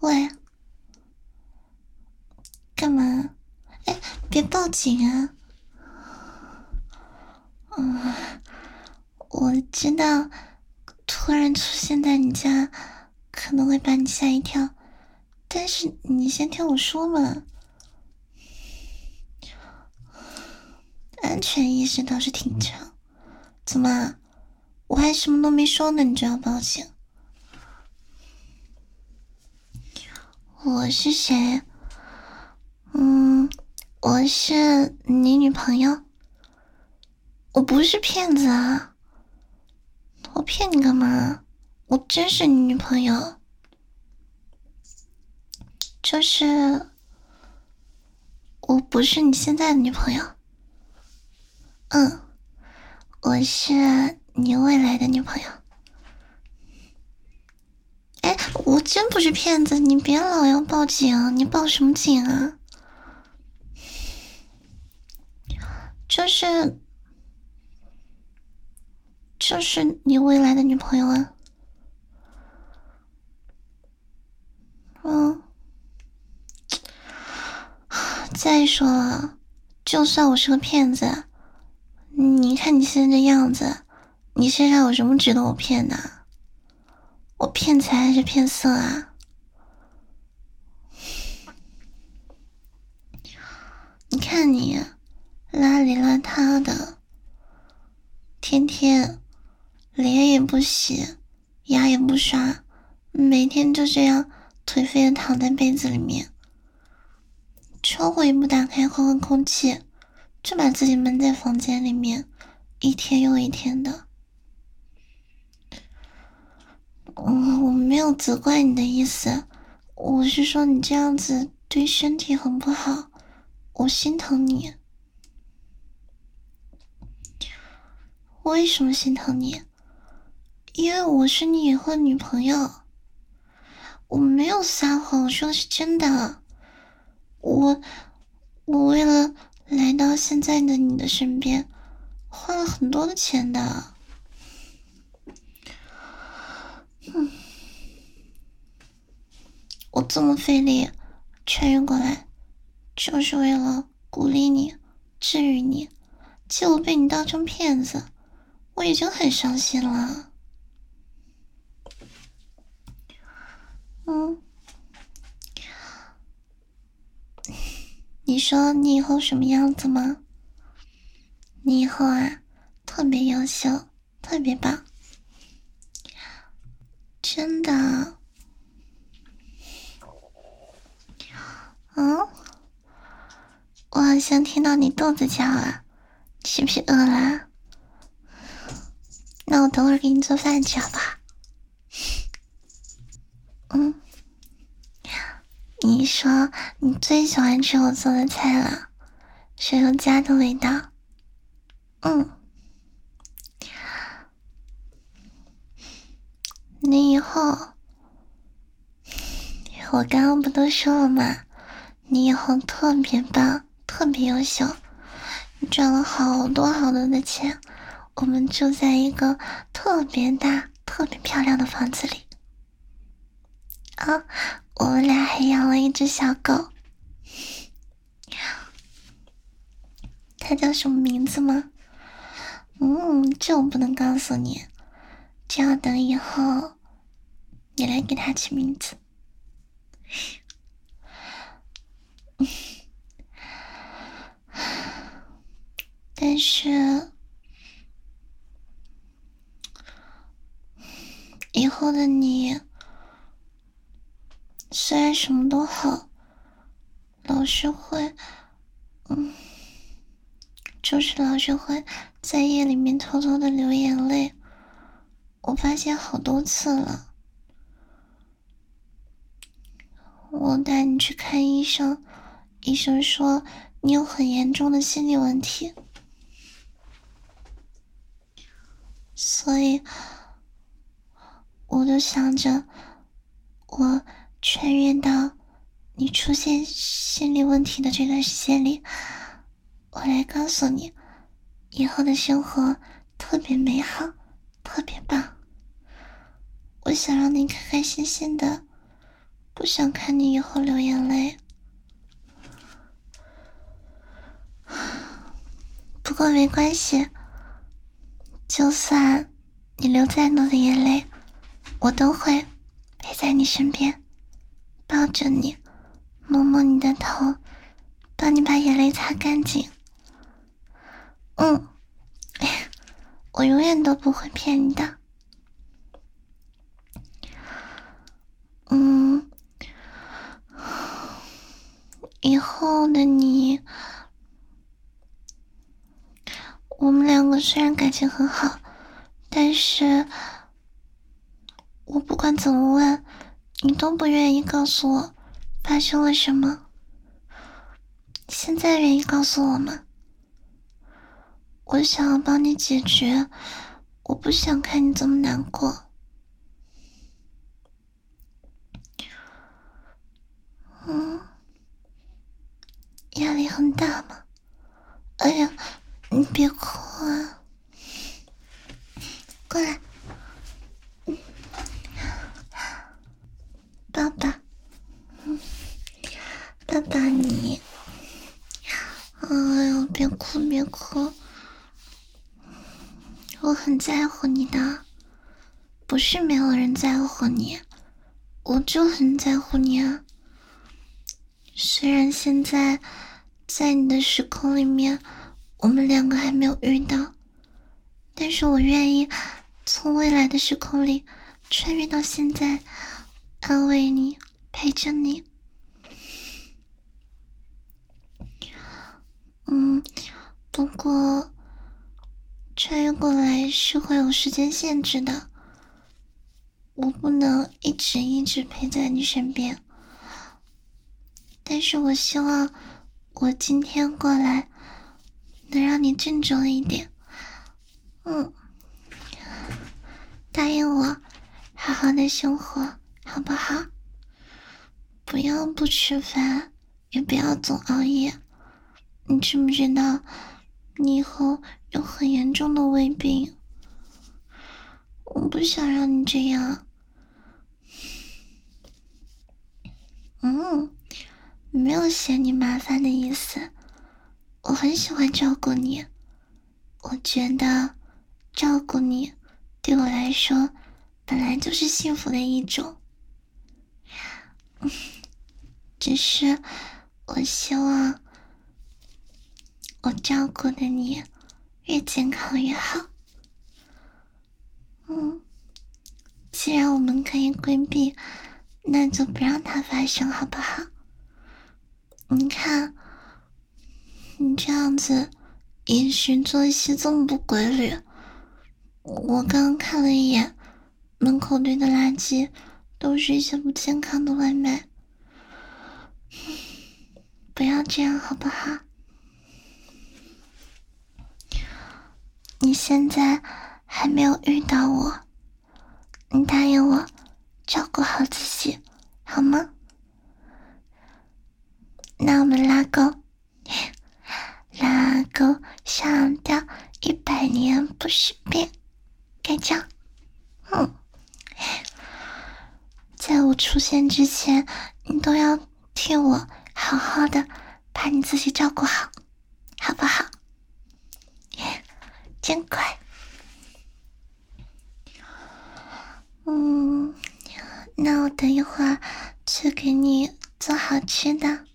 喂，干嘛？哎，别报警啊！我知道突然出现在你家可能会把你吓一跳，但是你先听我说嘛。安全意识倒是挺强，怎么？我还什么都没说呢，你就要报警？我是谁？我是你女朋友。我不是骗子啊，我骗你干嘛？我真是你女朋友，就是我不是你现在的女朋友。我是你未来的女朋友。哎，我真不是骗子，你别老要报警，你报什么警啊？就是你未来的女朋友啊。再说了，就算我是个骗子，你看你现在这样子，你身上有什么值得我骗的？我骗财还是骗色啊？你看你邋里邋遢的，天天脸也不洗，牙也不刷，每天就这样颓废的躺在被子里面，窗户也不打开换换空气，就把自己闷在房间里面，一天又一天的。我没有责怪你的意思，我是说你这样子对身体很不好，我心疼你。为什么心疼你？因为我是你以后的女朋友。我没有撒谎，我说的是真的。我为了来到现在的你的身边，花了很多的钱的。我这么费力穿越过来，就是为了鼓励你，治愈你。结果被你当成骗子，我已经很伤心了。你说你以后什么样子吗？你以后啊，特别优秀，特别棒，真的。我好像听到你肚子叫了，是不是饿了？那我等会儿给你做饭吃好不好？你说你最喜欢吃我做的菜了，是有家的味道。你以后，我刚刚不都说了吗？你以后特别棒，特别优秀，你赚了好多好多的钱，我们住在一个特别大、特别漂亮的房子里。我们俩还养了一只小狗，它叫什么名字吗？这我不能告诉你，这要等以后你来给它起名字。但是以后的你虽然什么都好，老是会就是老是会在夜里面偷偷的流眼泪，我发现好多次了。我带你去看医生，医生说你有很严重的心理问题，所以我就想着我穿越到你出现心理问题的这段时间里，我来告诉你以后的生活特别美好，特别棒。我想让你开开心心的， 不想看你以后流眼泪。不过没关系，就算你流再多的眼泪，我都会陪在你身边，抱着你，摸摸你的头，帮你把眼泪擦干净。我永远都不会骗你的。以后的你，我们两个虽然感情很好，但是我不管怎么问，你都不愿意告诉我发生了什么。现在愿意告诉我吗？我想要帮你解决，我不想看你这么难过。压力很大吗？哎呀，你别哭啊，过来，抱抱，抱抱你。哎呦，别哭别哭，我很在乎你的，不是没有人在乎你，我就很在乎你啊。虽然现在在你的时空里面，我们两个还没有遇到，但是我愿意从未来的时空里穿越到现在，安慰你，陪着你。不过穿越过来是会有时间限制的，我不能一直陪在你身边。但是我希望我今天过来能让你郑重一点。答应我好好的生活好不好？不要不吃饭，也不要总熬夜。你知不知道你以后有很严重的胃病？我不想让你这样。没有嫌你麻烦的意思，我很喜欢照顾你，我觉得照顾你对我来说本来就是幸福的一种。只是我希望我照顾的你越健康越好。既然我们可以规避，那就不让它发生好不好？你看你这样子饮食作息这么不规律，我刚刚看了一眼门口堆的垃圾，都是一些不健康的外卖。不要这样好不好？你现在还没有遇到我，你答应我照顾好自己好吗？那我们拉钩拉钩上吊100年不许变，该叫在我出现之前，你都要替我好好的把你自己照顾好，好不好？真乖。那我等一会儿去给你做好吃的。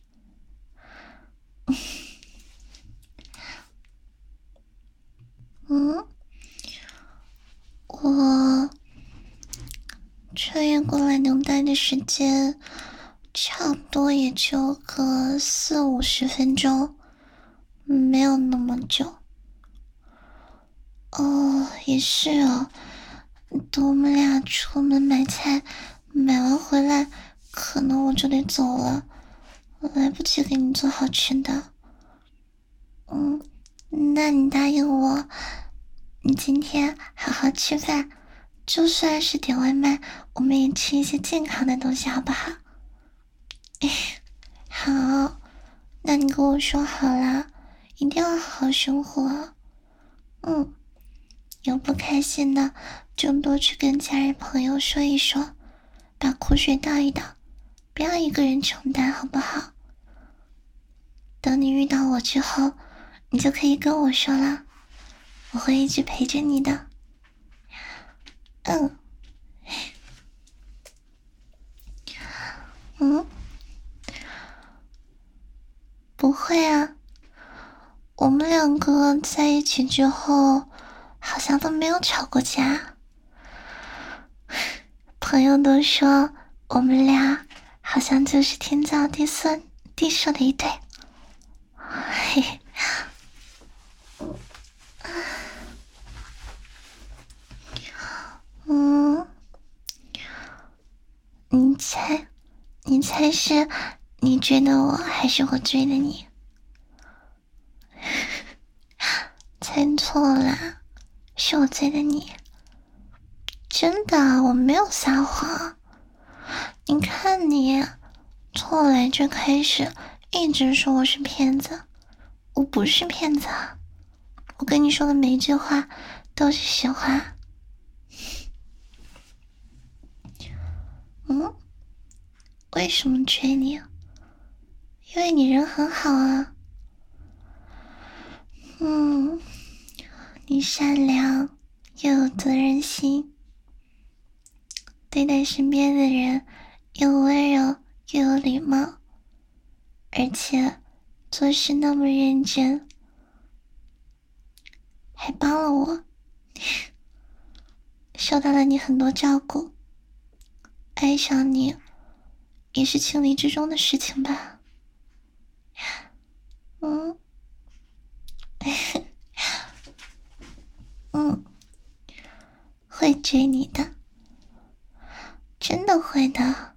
我穿越过来等待的时间差不多也就个40-50分钟，没有那么久。也是哦，等我们俩出门买菜，买完回来可能我就得走了，来不及给你做好吃的。那你答应我，你今天好好吃饭，就算是点外卖，我们也吃一些健康的东西好不好？好，那你跟我说好了，一定要好好生活。有不开心的就多去跟家人朋友说一说，把苦水倒一倒， 不要一个人承担好不好？等你遇到我之后，你就可以跟我说了，我会一直陪着你的。不会啊，我们两个在一起之后，好像都没有吵过架。朋友都说我们俩好像就是天造地设的一对。嘿嘿。你猜是你追的我还是我追的你？猜错了，是我追的你。真的，我没有撒谎。你看你，从来最开始一直说我是骗子，我不是骗子啊！我跟你说的每一句话都是实话。为什么追你？因为你人很好啊。你善良又有责任心，对待身边的人又温柔又有礼貌，而且做事那么认真，还帮了我，受到了你很多照顾。爱上你也是情理之中的事情吧。会追你的，真的会的。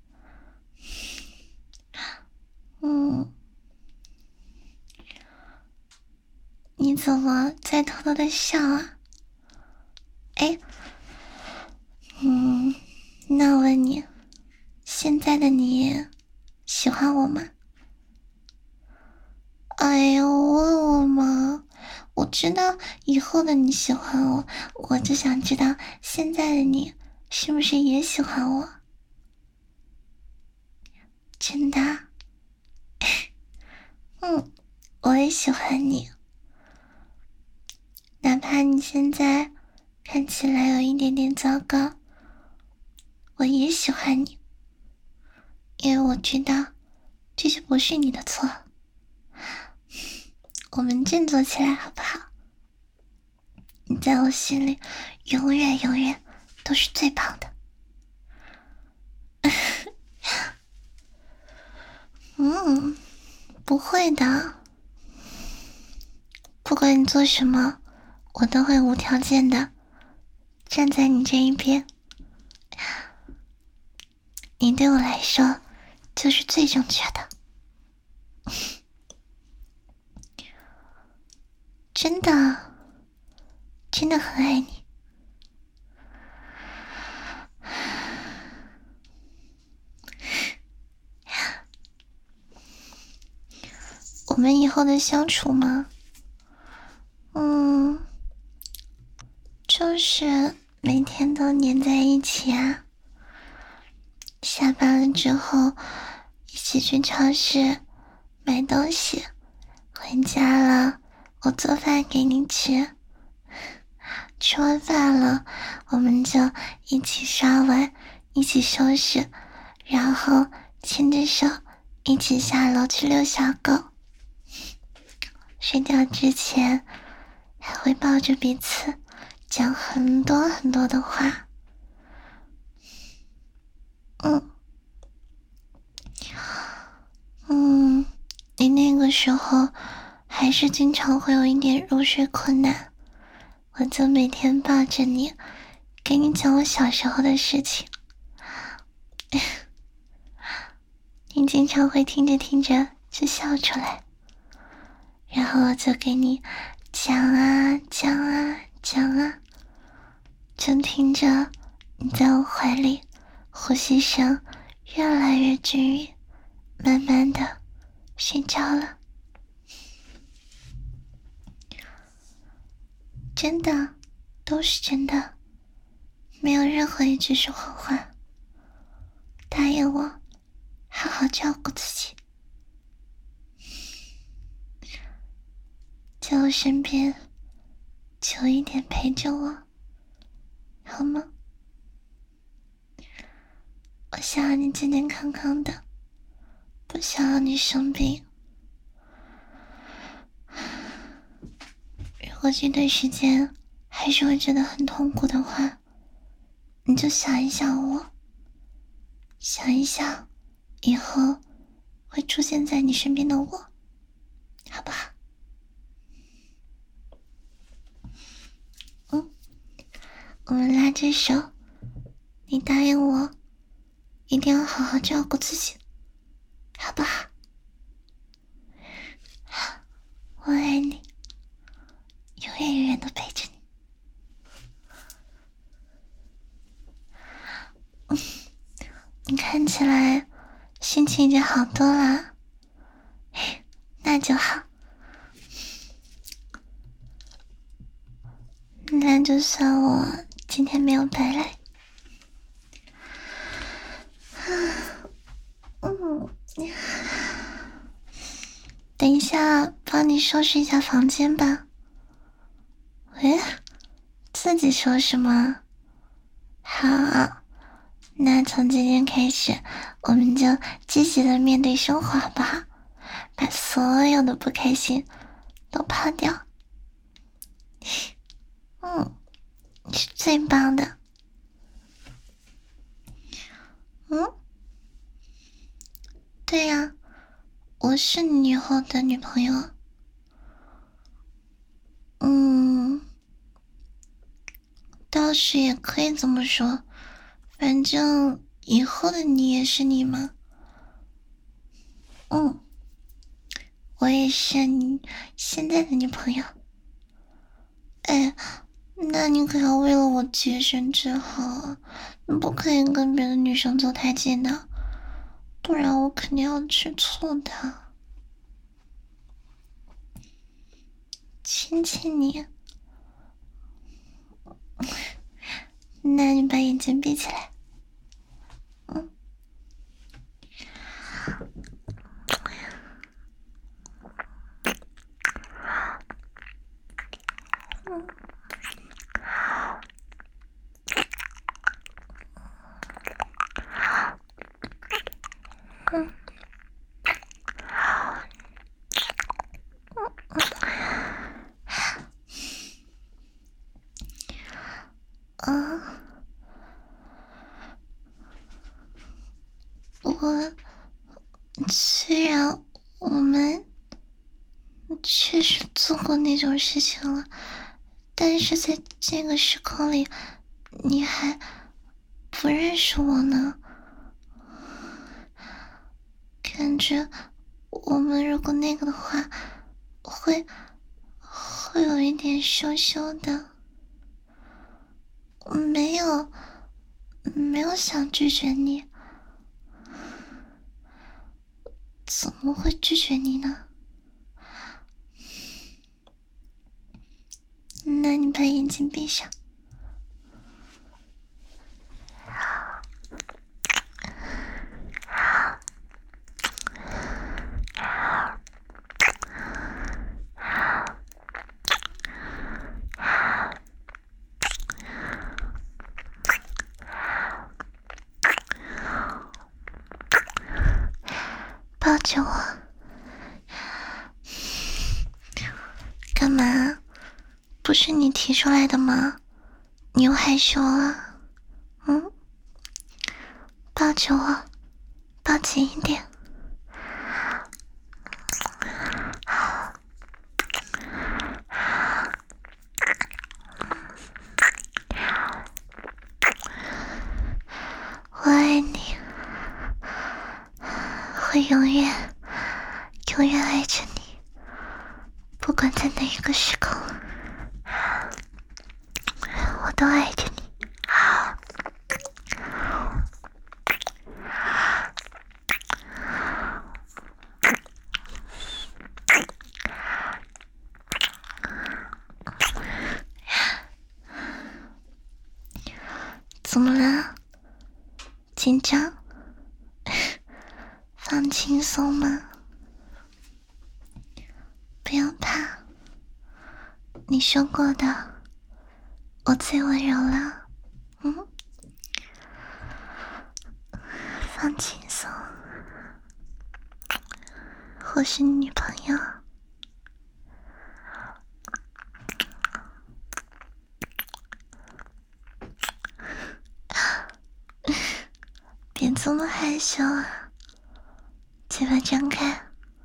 你怎么在偷偷的笑啊？那我问你，现在的你喜欢我吗？哎呦，问我吗？我知道以后的你喜欢我，我就想知道现在的你是不是也喜欢我？真的？我也喜欢你，哪怕你现在看起来有一点点糟糕，我也喜欢你，因为我知道这就不是你的错。我们振作起来好不好？你在我心里永远永远都是最棒的。不会的，不管你做什么，我都会无条件的站在你这一边。你对我来说就是最正确的。真的，真的很爱你。我们以后的相处吗？就是每天都黏在一起啊。下班了之后，一起去超市买东西，回家了我做饭给你吃，吃完饭了我们就一起刷碗，一起收拾，然后牵着手一起下楼去遛小狗。睡觉之前还会抱着彼此讲很多很多的话。你那个时候还是经常会有一点入睡困难，我就每天抱着你，给你讲我小时候的事情。你经常会听着听着就笑出来，然后我就给你讲啊讲啊讲啊，就听着你在我怀里呼吸声越来越均匀，慢慢的睡着了。真的，都是真的，没有任何一句是谎话。答应我， 好好照顾自己，在我身边久一点陪着我，好吗？我想要你健健康康的，不想要你生病。如果这段时间还是会觉得很痛苦的话，你就想一想我，想一想以后会出现在你身边的我，好不好？我们拉着手，你答应我一定要好好照顾自己，好不好？我爱你，永远永远都陪着你。你看起来心情已经好多了，那就好。那就算我今天没有白来。等一下帮你收拾一下房间吧。喂，自己收拾吗？好，那从今天开始我们就积极的面对生活好不好？把所有的不开心都抛掉。你是最棒的。对呀，我是你以后的女朋友。倒是也可以这么说，反正以后的你也是你嘛。我也是你现在的女朋友。哎，那你可要为了我洁身自好啊，你不可以跟别的女生走太近的，不然我肯定要吃醋的。亲亲你，那你把眼睛闭起来。虽然我们确实做过那种事情了，但是在这个时空里，你还不认识我呢。感觉我们如果那个的话，会有一点羞羞的。我没有想拒绝你，怎么会拒绝你呢？那你把眼睛闭上。抱着我，干嘛？不是你提出来的吗？你又害羞了。抱着我，抱紧一点。我爱你，会永远爱着你，不管在哪一个时空，我都爱着你。怎么了？紧张？ 放轻松嘛，不要怕。你说过的，我最温柔了。放轻松。我是你女朋友。别这么害羞啊，嘴巴张开。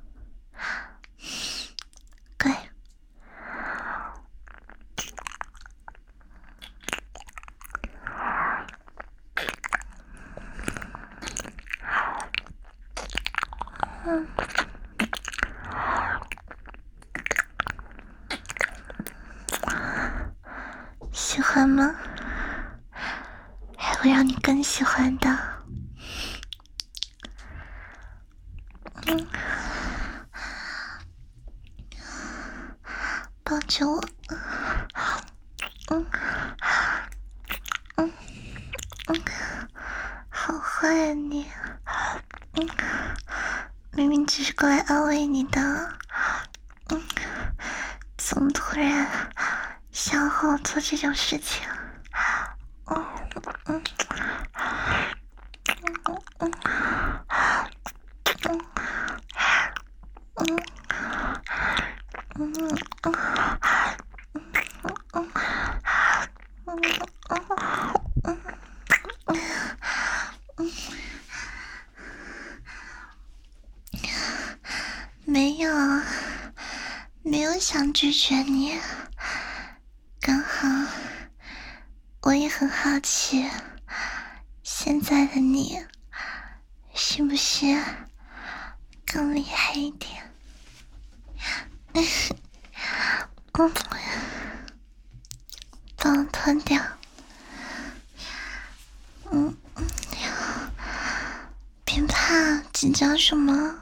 乖。喜欢吗？还会让你更喜欢的。抱着我。好坏啊你。明明只是过来安慰你的。怎么突然想和我做这种事情？没有想拒绝你，刚好我也很好奇，现在的你是不是更厉害一点？帮我脱掉。别怕，紧张什么？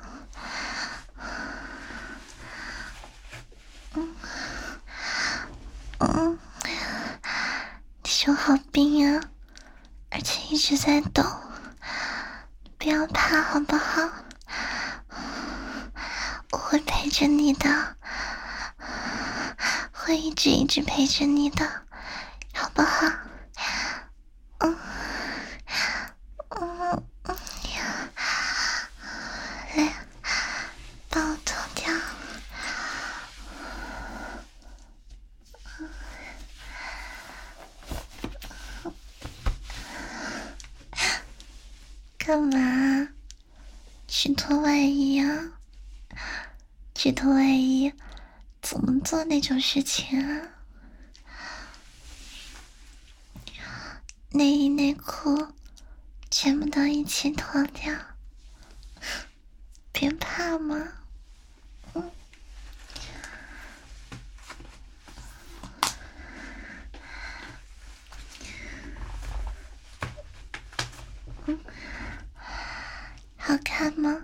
手好冰啊，而且一直在抖，不要怕好不好？我会陪着你的，会一直陪着你的，好不好？来，帮我脱掉。干嘛？去脱外衣啊？去脱外衣怎么做那种事情啊？内衣内裤全部都一起脱掉，别怕嘛。好看吗？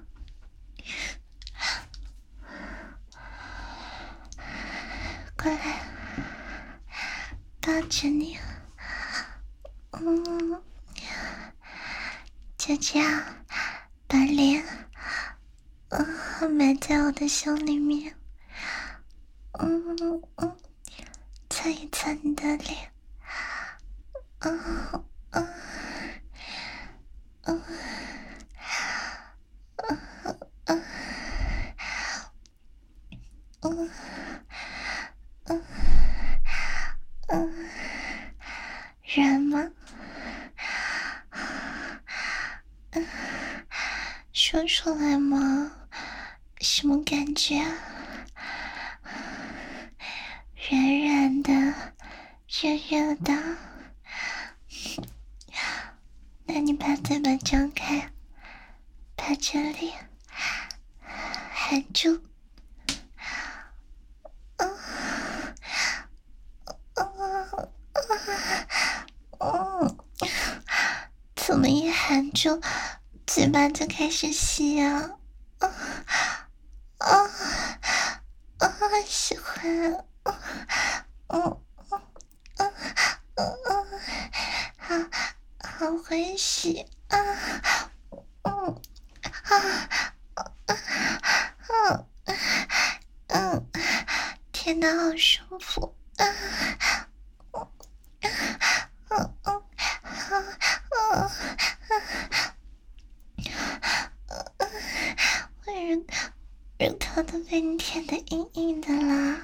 过来，抱着你。就这样把脸埋在我的胸里面。蹭一蹭你的脸。软吗？说出来嘛，什么感觉？软软的，热热的。那你把嘴巴张开，把这里含住。怎么一含住，嘴巴就开始吸啊？喜欢。好会吸啊！ 的好舒服。我乳头都被你舔得硬硬的啦。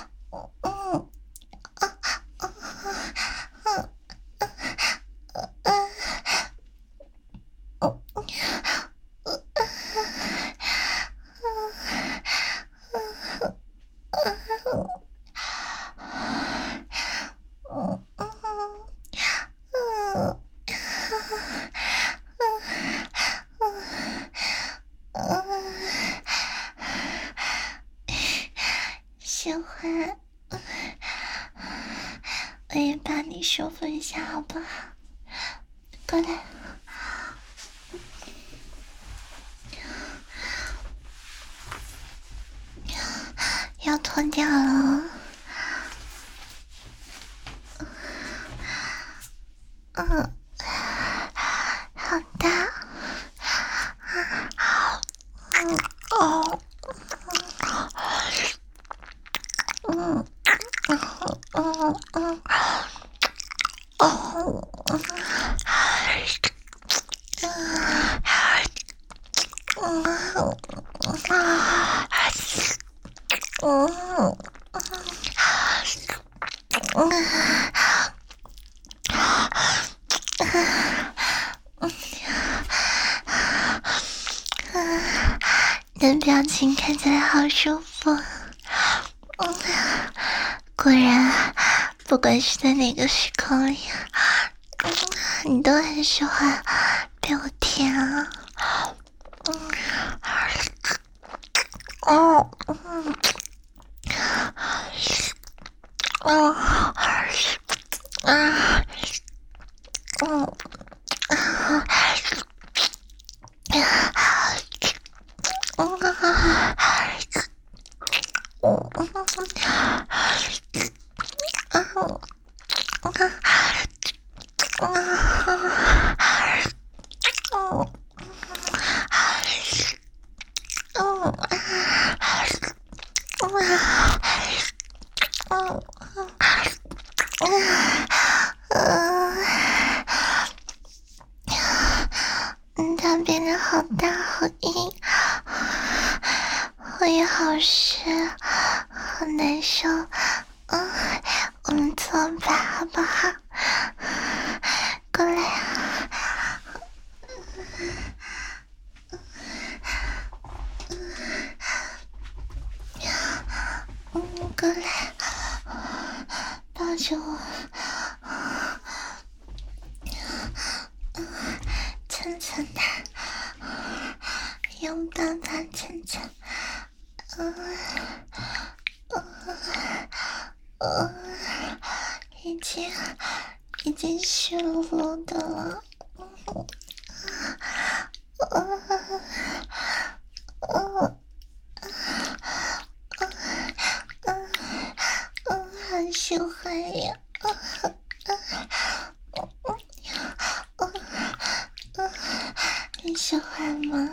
喜欢，我也把你舒服一下好不好？过来。要脱掉了。好的。你的表情看起来好舒服。果然，不管是在哪个时空里，你都很喜欢被我舔啊。它变得好大好硬，我也好湿好难受。我们做吧好不好？过来啊。过来，抱着我，蹭蹭它，拥抱它，蹭蹭，已经湿漉漉的了。好喜欢呀！你喜欢吗？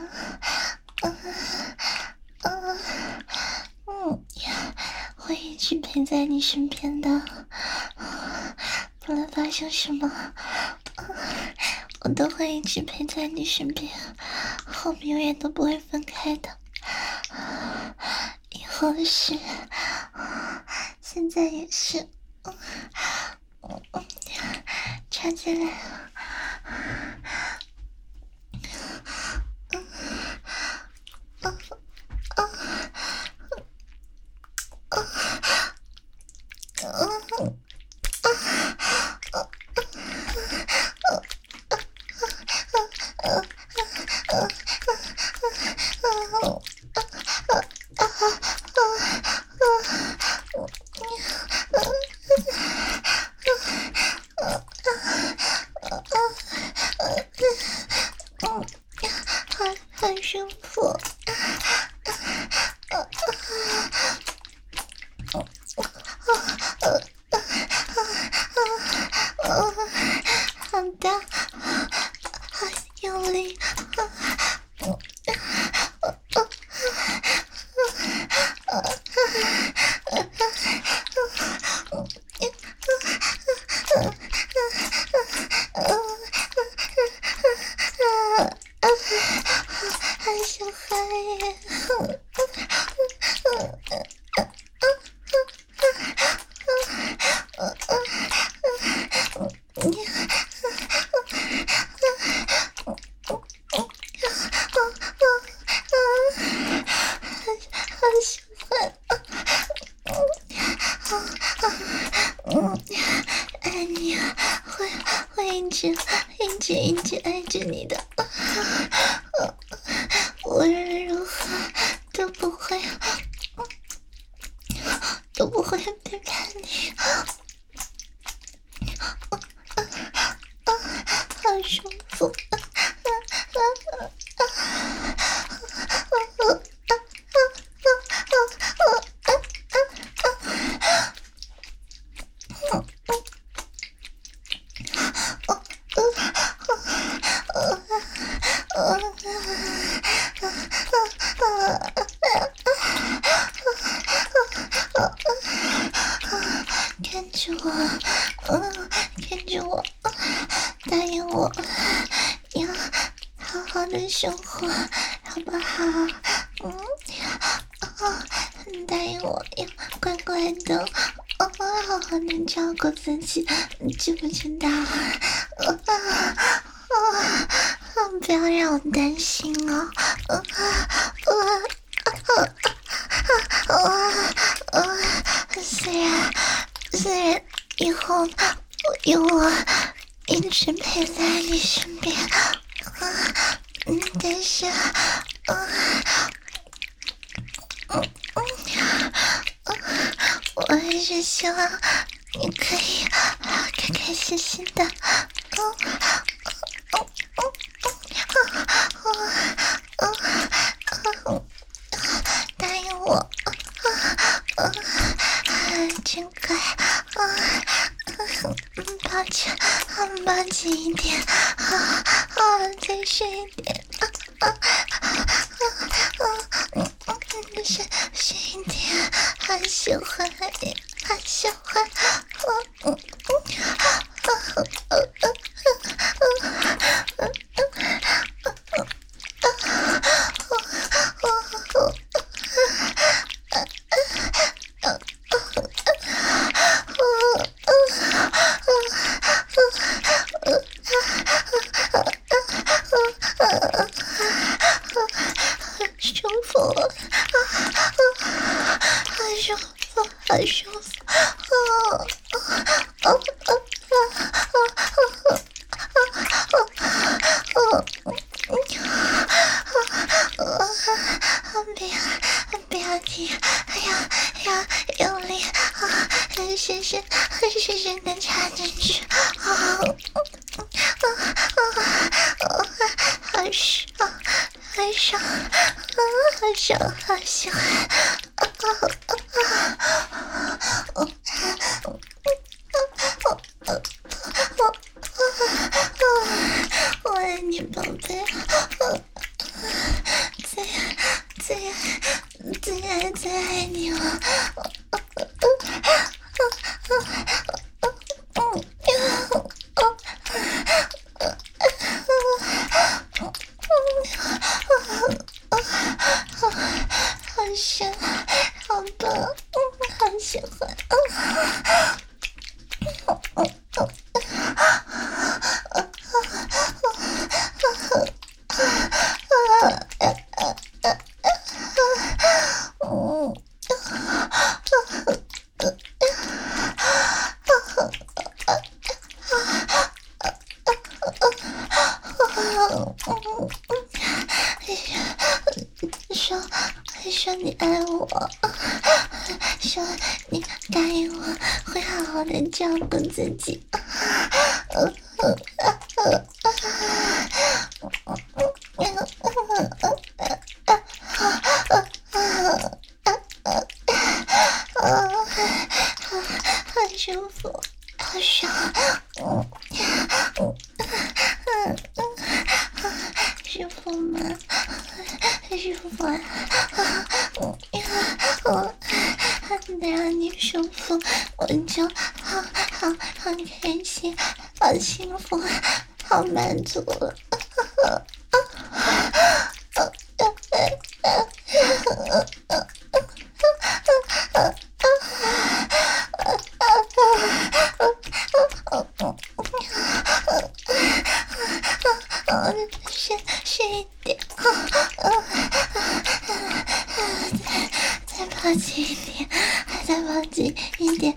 会一直陪在你身边的，不论发生什么，我都会一直陪在你身边，我们永远都不会分开的。以后是，现在也是。插进来。很舒服。好的，好用力。 好喜欢耶！爱你，会一直爱着你的，无论如何都不会背叛你。好舒服。看着我，看着我，答应我，要好好的生活，好不好？答应我要乖乖的，好好的照顾自己，知不知道？不要让我担心哦。虽然以后有我一直陪在你身边，但是我还是希望你可以开开心心的。答应我，真乖，抱紧一点，再深一点，深一点，好喜欢你，好喜欢，舒服，好舒服，不要停，要用力，深深的插进去，好爽，好爽，好喜欢，我爱你，宝贝，最爱你了。好深，好棒，好喜欢。说你爱我，说你答应我会好好的照顾自己。好舒服，好爽。舒服吗？舒服啊！我能让你舒服，我就好开心，好幸福，好满足了。 再抱紧一点，再抱紧一点。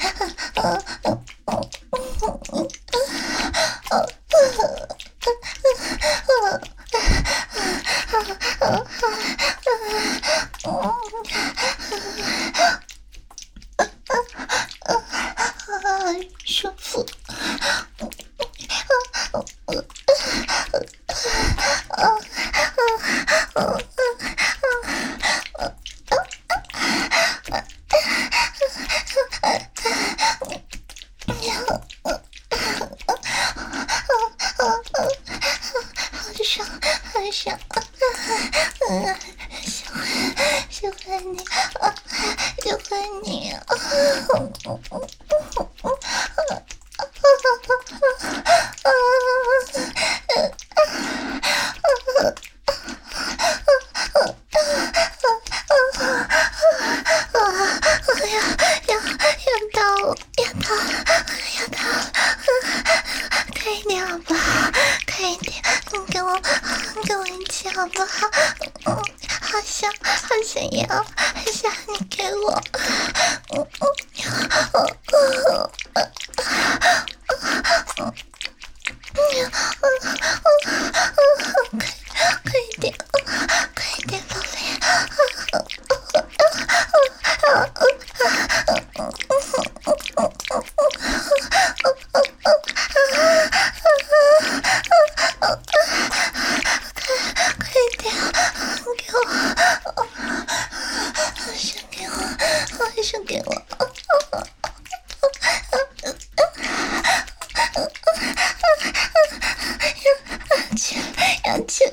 舒服。好想喜欢你，喜欢你。快一点好不好？快一点，你给我一起好不好？好想要，好想你给我。快一点，宝贝。送给我，要去，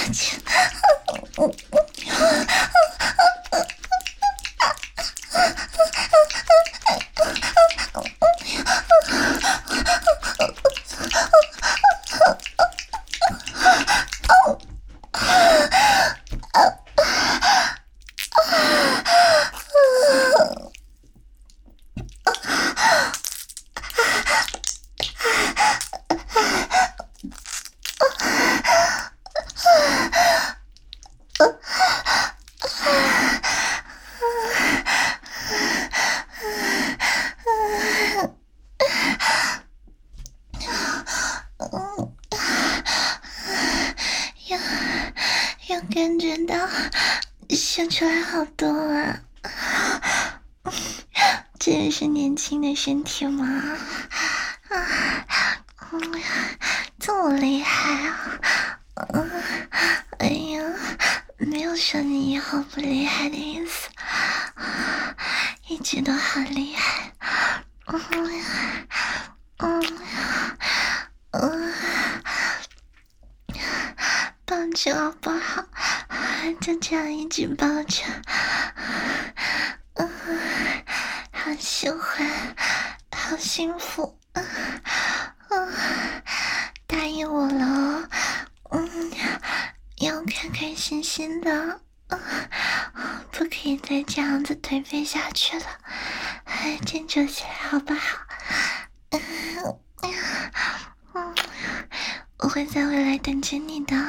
有感觉到想出来好多啊！这也是年轻的身体吗？这么厉害啊！哎呀，没有说你以后不厉害的意思，一直都好厉害。抱着好不好？就这样一直抱着，好喜欢，好幸福，答应我了，要开开心心的，不可以再这样子颓废下去了，振作起来好不好？我会在未来等着你的。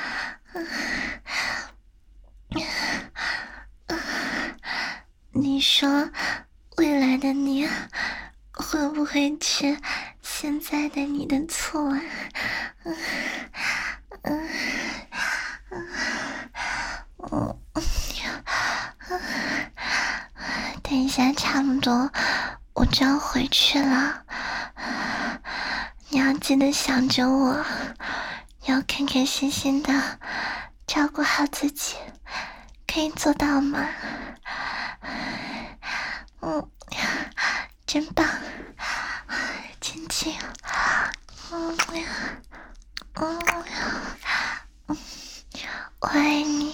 你说未来的你会不会是现在的你的错啊？等一下差不多我就要回去了，你要记得想着我，要开开心心的照顾好自己，可以做到吗？真棒，亲亲，我爱你。